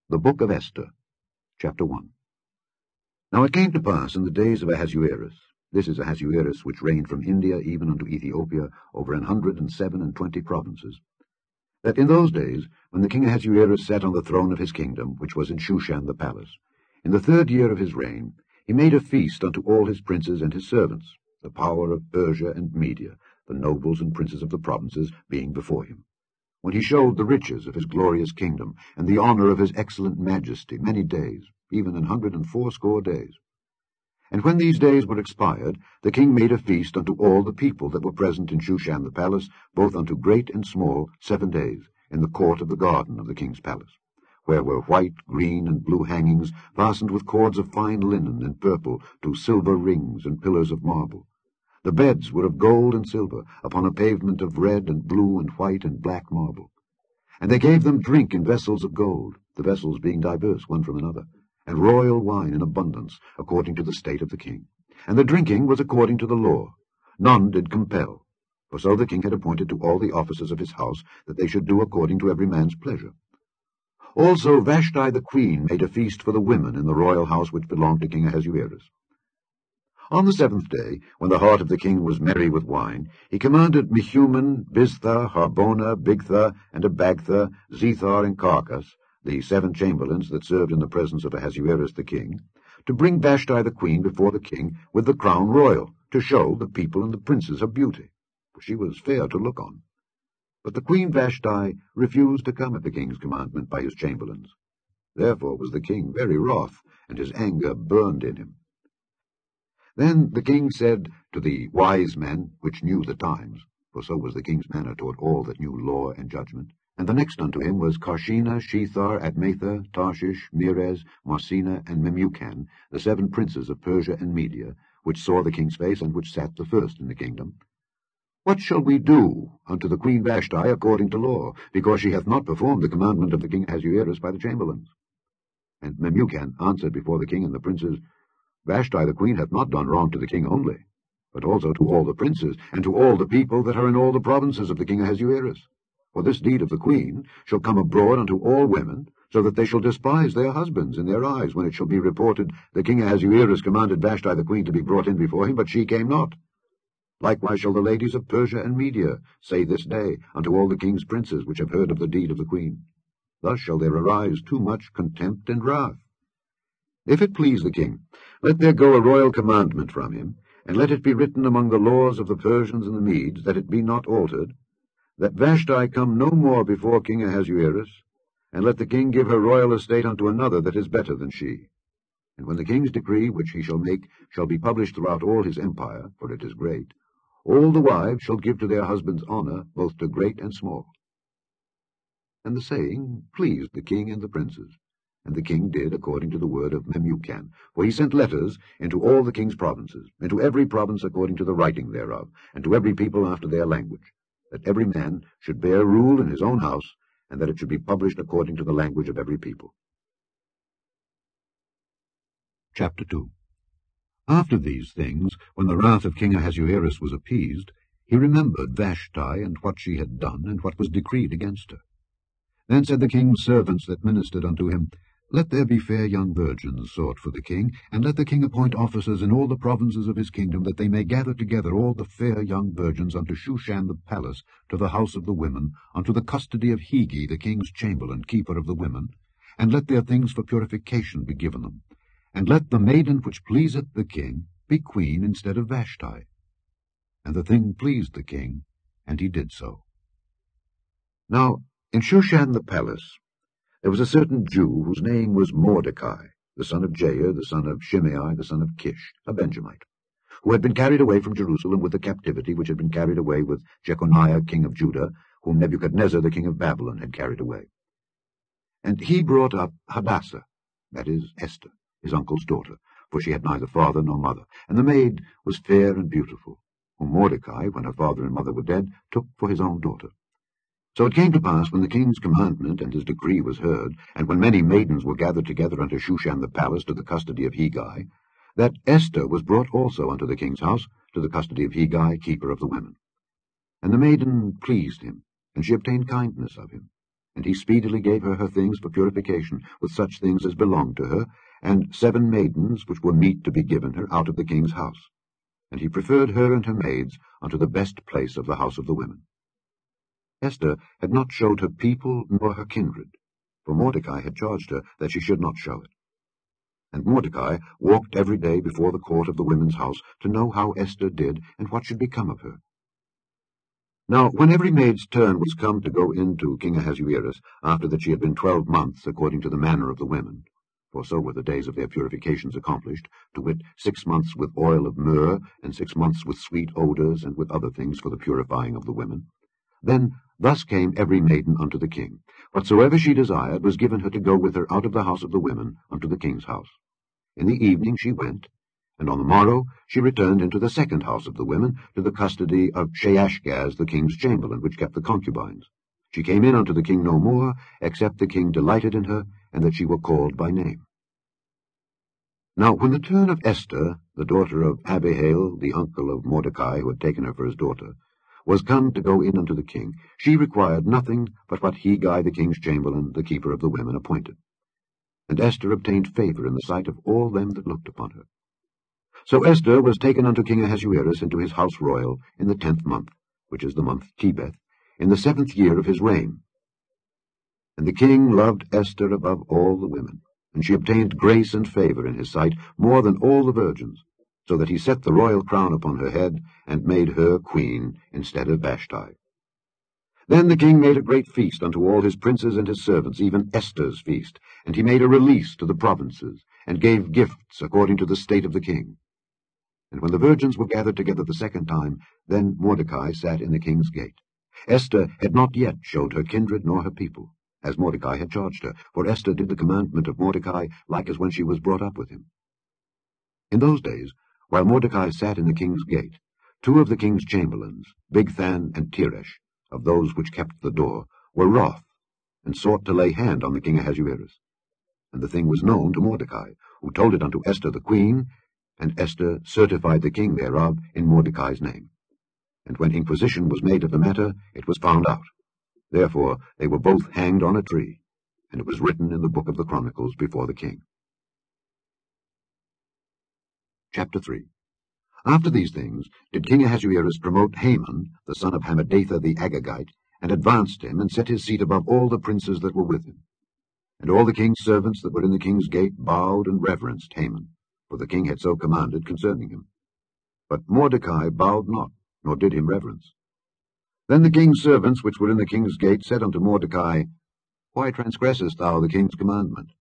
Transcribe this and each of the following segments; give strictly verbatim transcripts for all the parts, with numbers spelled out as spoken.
The Book of Esther, Chapter one. Now it came to pass in the days of Ahasuerus, this is Ahasuerus which reigned from India even unto Ethiopia over an hundred and seven and twenty provinces, that in those days, when the king Ahasuerus sat on the throne of his kingdom, which was in Shushan the palace, in the third year of his reign, he made a feast unto all his princes and his servants, the power of Persia and Media, the nobles and princes of the provinces, being before him, when he showed the riches of his glorious kingdom, and the honour of his excellent majesty, many days, even an hundred and fourscore days. And when these days were expired, the king made a feast unto all the people that were present in Shushan the palace, both unto great and small, seven days, in the court of the garden of the king's palace, where were white, green, and blue hangings, fastened with cords of fine linen and purple, to silver rings and pillars of marble. The beds were of gold and silver, upon a pavement of red and blue and white and black marble. And they gave them drink in vessels of gold, the vessels being diverse one from another, and royal wine in abundance, according to the state of the king. And the drinking was according to the law. None did compel. For so the king had appointed to all the officers of his house, that they should do according to every man's pleasure. Also Vashti the queen made a feast for the women in the royal house which belonged to King Ahasuerus. On the seventh day, when the heart of the king was merry with wine, he commanded Mehuman, Biztha, Harbona, Bigtha, and Abagtha, Zethar, and Carcas, the seven chamberlains that served in the presence of Ahasuerus the king, to bring Vashti the queen before the king with the crown royal, to show the people and the princes her beauty, for she was fair to look on. But the queen Vashti refused to come at the king's commandment by his chamberlains. Therefore was the king very wroth, and his anger burned in him. Then the king said to the wise men which knew the times, for so was the king's manner toward all that knew law and judgment, and the next unto him was Carshena, Shethar, Admatha, Tarshish, Meres, Marsena, and Memucan, the seven princes of Persia and Media, which saw the king's face, and which sat the first in the kingdom. What shall we do unto the queen Vashti according to law, because she hath not performed the commandment of the king Ahasuerus by the chamberlains? And Memucan answered before the king and the princes, Vashti the queen hath not done wrong to the king only, but also to all the princes, and to all the people that are in all the provinces of the king Ahasuerus. For this deed of the queen shall come abroad unto all women, so that they shall despise their husbands in their eyes, when it shall be reported, the king Ahasuerus commanded Vashti the queen to be brought in before him, but she came not. Likewise shall the ladies of Persia and Media say this day unto all the king's princes which have heard of the deed of the queen. Thus shall there arise too much contempt and wrath. If it please the king, let there go a royal commandment from him, and let it be written among the laws of the Persians and the Medes, that it be not altered, that Vashti come no more before King Ahasuerus, and let the king give her royal estate unto another that is better than she. And when the king's decree which he shall make shall be published throughout all his empire, for it is great, all the wives shall give to their husbands honour, both to great and small. And the saying pleased the king and the princes. And the king did according to the word of Memucan, for he sent letters into all the king's provinces, and to every province according to the writing thereof, and to every people after their language, that every man should bear rule in his own house, and that it should be published according to the language of every people. Chapter two. After these things, when the wrath of King Ahasuerus was appeased, he remembered Vashti, and what she had done, and what was decreed against her. Then said the king's servants that ministered unto him, Let there be fair young virgins sought for the king, and let the king appoint officers in all the provinces of his kingdom, that they may gather together all the fair young virgins unto Shushan the palace, to the house of the women, unto the custody of Hegi the king's chamberlain, keeper of the women, and let their things for purification be given them, and let the maiden which pleaseth the king be queen instead of Vashti. And the thing pleased the king, and he did so. Now in Shushan the palace there was a certain Jew whose name was Mordecai, the son of Jair, the son of Shimei, the son of Kish, a Benjamite, who had been carried away from Jerusalem with the captivity which had been carried away with Jeconiah king of Judah, whom Nebuchadnezzar the king of Babylon had carried away. And he brought up Hadassah, that is, Esther, his uncle's daughter, for she had neither father nor mother, and the maid was fair and beautiful, whom Mordecai, when her father and mother were dead, took for his own daughter. So it came to pass, when the king's commandment and his decree was heard, and when many maidens were gathered together unto Shushan the palace to the custody of Hegi, that Esther was brought also unto the king's house to the custody of Hegi, keeper of the women. And the maiden pleased him, and she obtained kindness of him. And he speedily gave her her things for purification, with such things as belonged to her, and seven maidens which were meet to be given her out of the king's house. And he preferred her and her maids unto the best place of the house of the women. Esther had not showed her people nor her kindred, for Mordecai had charged her that she should not show it. And Mordecai walked every day before the court of the women's house to know how Esther did and what should become of her. Now when every maid's turn was come to go in to King Ahasuerus, after that she had been twelve months according to the manner of the women, for so were the days of their purifications accomplished, to wit, six months with oil of myrrh, and six months with sweet odours, and with other things for the purifying of the women, then thus came every maiden unto the king. Whatsoever she desired was given her to go with her out of the house of the women unto the king's house. In the evening she went, and on the morrow she returned into the second house of the women, to the custody of Sheashgaz the king's chamberlain, which kept the concubines. She came in unto the king no more, except the king delighted in her, and that she were called by name. Now when the turn of Esther, the daughter of Abihail, the uncle of Mordecai, who had taken her for his daughter, was come to go in unto the king, she required nothing but what Hegai the king's chamberlain, the keeper of the women, appointed. And Esther obtained favour in the sight of all them that looked upon her. So Esther was taken unto King Ahasuerus into his house royal in the tenth month, which is the month Tebeth, in the seventh year of his reign. And the king loved Esther above all the women, and she obtained grace and favour in his sight more than all the virgins, so that he set the royal crown upon her head, and made her queen instead of Vashti. Then the king made a great feast unto all his princes and his servants, even Esther's feast, and he made a release to the provinces, and gave gifts according to the state of the king. And when the virgins were gathered together the second time, then Mordecai sat in the king's gate. Esther had not yet showed her kindred nor her people, as Mordecai had charged her, for Esther did the commandment of Mordecai, like as when she was brought up with him. In those days, while Mordecai sat in the king's gate, two of the king's chamberlains, Bigthan and Teresh, of those which kept the door, were wroth, and sought to lay hand on the king Ahasuerus. And the thing was known to Mordecai, who told it unto Esther the queen, and Esther certified the king thereof in Mordecai's name. And when inquisition was made of the matter, it was found out. Therefore they were both hanged on a tree, and it was written in the book of the Chronicles before the king. Chapter three. After these things did King Ahasuerus promote Haman, the son of Hammedatha the Agagite, and advanced him, and set his seat above all the princes that were with him. And all the king's servants that were in the king's gate bowed and reverenced Haman, for the king had so commanded concerning him. But Mordecai bowed not, nor did him reverence. Then the king's servants which were in the king's gate said unto Mordecai, Why transgressest thou the king's commandment?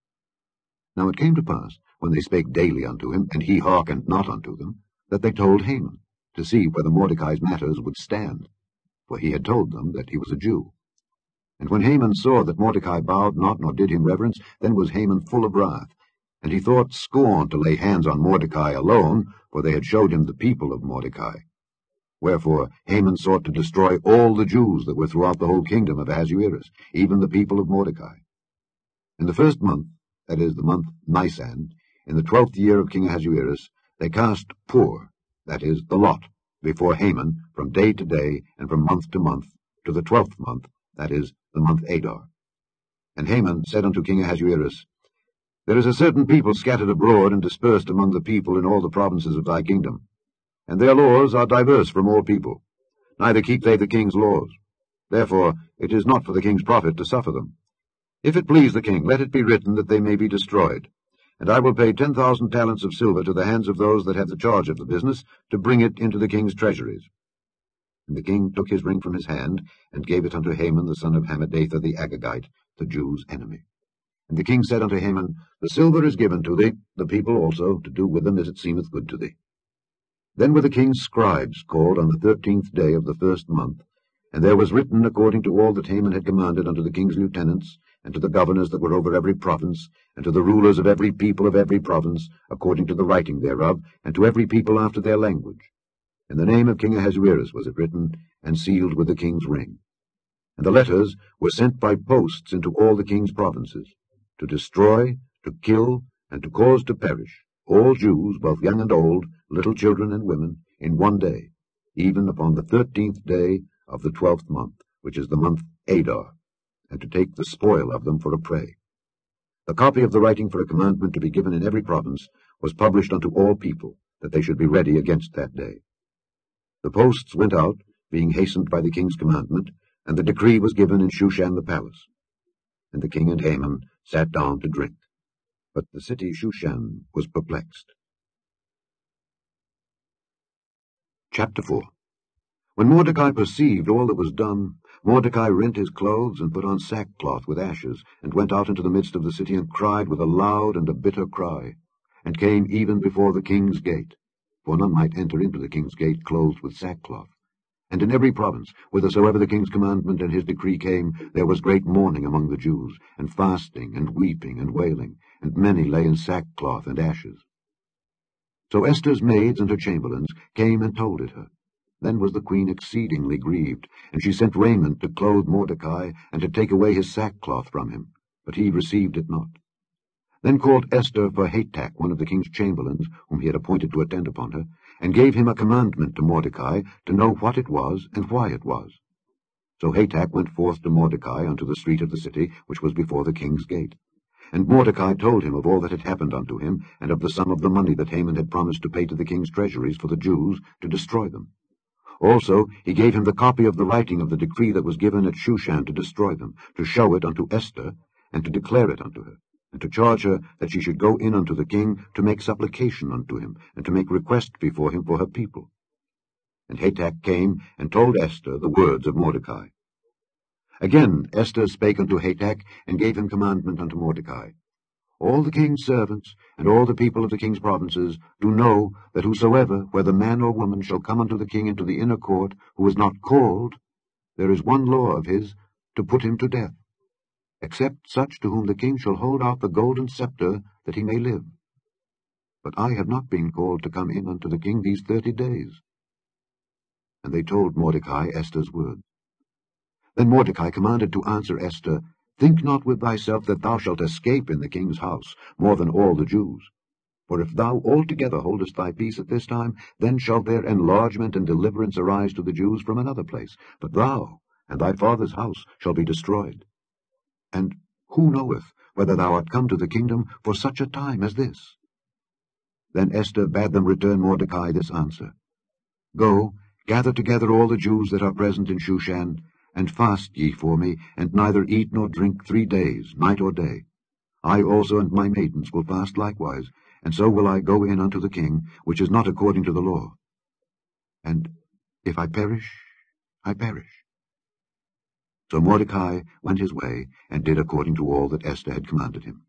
Now it came to pass, when they spake daily unto him, and he hearkened not unto them, that they told Haman, to see whether Mordecai's matters would stand, for he had told them that he was a Jew. And when Haman saw that Mordecai bowed not, nor did him reverence, then was Haman full of wrath, and he thought scorn to lay hands on Mordecai alone, for they had showed him the people of Mordecai. Wherefore Haman sought to destroy all the Jews that were throughout the whole kingdom of Ahasuerus, even the people of Mordecai. In the first month, that is, the month Nisan, in the twelfth year of King Ahasuerus, they cast Pur, that is, the lot, before Haman, from day to day, and from month to month, to the twelfth month, that is, the month Adar. And Haman said unto King Ahasuerus, There is a certain people scattered abroad and dispersed among the people in all the provinces of thy kingdom, and their laws are diverse from all people, neither keep they the king's laws. Therefore it is not for the king's profit to suffer them. If it please the king, let it be written that they may be destroyed, and I will pay ten thousand talents of silver to the hands of those that have the charge of the business, to bring it into the king's treasuries. And the king took his ring from his hand, and gave it unto Haman the son of Hammedatha the Agagite, the Jews' enemy. And the king said unto Haman, The silver is given to thee, the people also, to do with them as it seemeth good to thee. Then were the king's scribes called on the thirteenth day of the first month, and there was written according to all that Haman had commanded unto the king's lieutenants, and to the governors that were over every province, and to the rulers of every people of every province, according to the writing thereof, and to every people after their language. In the name of King Ahasuerus was it written, and sealed with the king's ring. And the letters were sent by posts into all the king's provinces, to destroy, to kill, and to cause to perish all Jews, both young and old, little children and women, in one day, even upon the thirteenth day of the twelfth month, which is the month Adar. and to take the spoil of them for a prey. The copy of the writing for a commandment to be given in every province was published unto all people, that they should be ready against that day. The posts went out, being hastened by the king's commandment, and the decree was given in Shushan the palace. And the king and Haman sat down to drink. But the city Shushan was perplexed. Chapter four. When Mordecai perceived all that was done, Mordecai rent his clothes, and put on sackcloth with ashes, and went out into the midst of the city, and cried with a loud and a bitter cry, and came even before the king's gate. For none might enter into the king's gate clothed with sackcloth. And in every province, whithersoever the king's commandment and his decree came, there was great mourning among the Jews, and fasting, and weeping, and wailing, and many lay in sackcloth and ashes. So Esther's maids and her chamberlains came and told it her. Then was the queen exceedingly grieved, and she sent raiment to clothe Mordecai, and to take away his sackcloth from him, but he received it not. Then called Esther for Hatach, one of the king's chamberlains, whom he had appointed to attend upon her, and gave him a commandment to Mordecai, to know what it was, and why it was. So Hatach went forth to Mordecai unto the street of the city, which was before the king's gate. And Mordecai told him of all that had happened unto him, and of the sum of the money that Haman had promised to pay to the king's treasuries for the Jews, to destroy them. Also he gave him the copy of the writing of the decree that was given at Shushan to destroy them, to show it unto Esther, and to declare it unto her, and to charge her that she should go in unto the king to make supplication unto him, and to make request before him for her people. And Hatach came and told Esther the words of Mordecai. Again Esther spake unto Hatach, and gave him commandment unto Mordecai. All the king's servants, and all the people of the king's provinces, do know that whosoever, whether man or woman, shall come unto the king into the inner court, who is not called, there is one law of his, to put him to death, except such to whom the king shall hold out the golden scepter, that he may live. But I have not been called to come in unto the king these thirty days. And they told Mordecai Esther's words. Then Mordecai commanded to answer Esther, Think not with thyself that thou shalt escape in the king's house, more than all the Jews. For if thou altogether holdest thy peace at this time, then shall there enlargement and deliverance arise to the Jews from another place. But thou and thy father's house shall be destroyed. And who knoweth whether thou art come to the kingdom for such a time as this? Then Esther bade them return Mordecai this answer. Go, gather together all the Jews that are present in Shushan, and fast ye for me, and neither eat nor drink three days, night or day. I also and my maidens will fast likewise, and so will I go in unto the king, which is not according to the law. And if I perish, I perish. So Mordecai went his way, and did according to all that Esther had commanded him.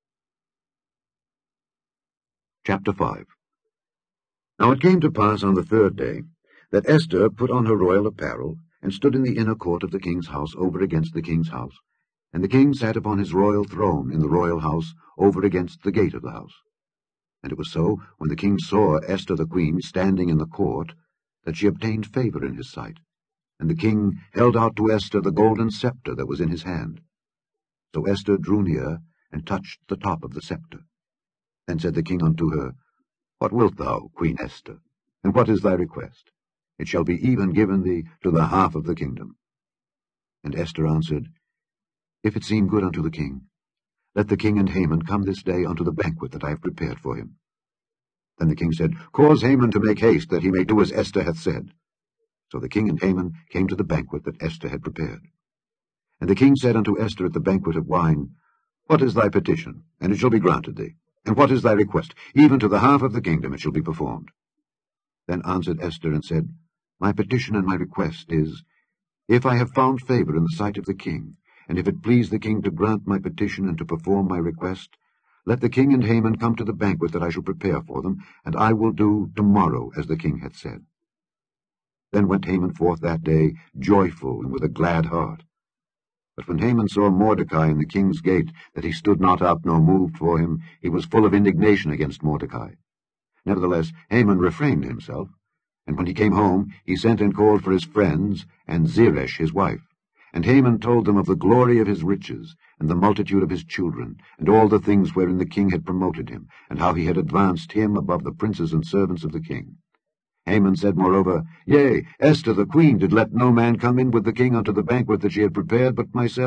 Chapter five. Now it came to pass on the third day, that Esther put on her royal apparel, and stood in the inner court of the king's house over against the king's house. And the king sat upon his royal throne in the royal house, over against the gate of the house. And it was so, when the king saw Esther the queen standing in the court, that she obtained favor in his sight. And the king held out to Esther the golden scepter that was in his hand. So Esther drew near, and touched the top of the scepter. Then said the king unto her, What wilt thou, Queen Esther? And what is thy request? It shall be even given thee to the half of the kingdom. And Esther answered, If it seem good unto the king, let the king and Haman come this day unto the banquet that I have prepared for him. Then the king said, Cause Haman to make haste, that he may do as Esther hath said. So the king and Haman came to the banquet that Esther had prepared. And the king said unto Esther at the banquet of wine, What is thy petition? And it shall be granted thee. And what is thy request? Even to the half of the kingdom it shall be performed. Then answered Esther and said, My petition and my request is, If I have found favor in the sight of the king, and if it please the king to grant my petition and to perform my request, let the king and Haman come to the banquet that I shall prepare for them, and I will do tomorrow as the king hath said. Then went Haman forth that day, joyful and with a glad heart. But when Haman saw Mordecai in the king's gate, that he stood not up nor moved for him, he was full of indignation against Mordecai. Nevertheless Haman refrained himself, and when he came home, he sent and called for his friends, and Zeresh his wife. And Haman told them of the glory of his riches, and the multitude of his children, and all the things wherein the king had promoted him, and how he had advanced him above the princes and servants of the king. Haman said moreover, Yea, Esther the queen did let no man come in with the king unto the banquet that she had prepared but myself,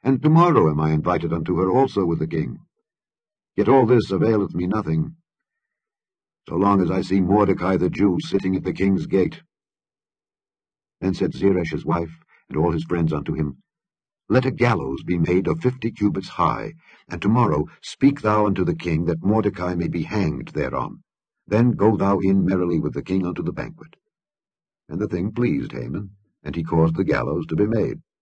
and tomorrow am I invited unto her also with the king. Yet all this availeth me nothing, so long as I see Mordecai the Jew sitting at the king's gate. Then said Zeresh his wife, and all his friends unto him, Let a gallows be made of fifty cubits high, and tomorrow speak thou unto the king, that Mordecai may be hanged thereon. Then go thou in merrily with the king unto the banquet. And the thing pleased Haman, and he caused the gallows to be made.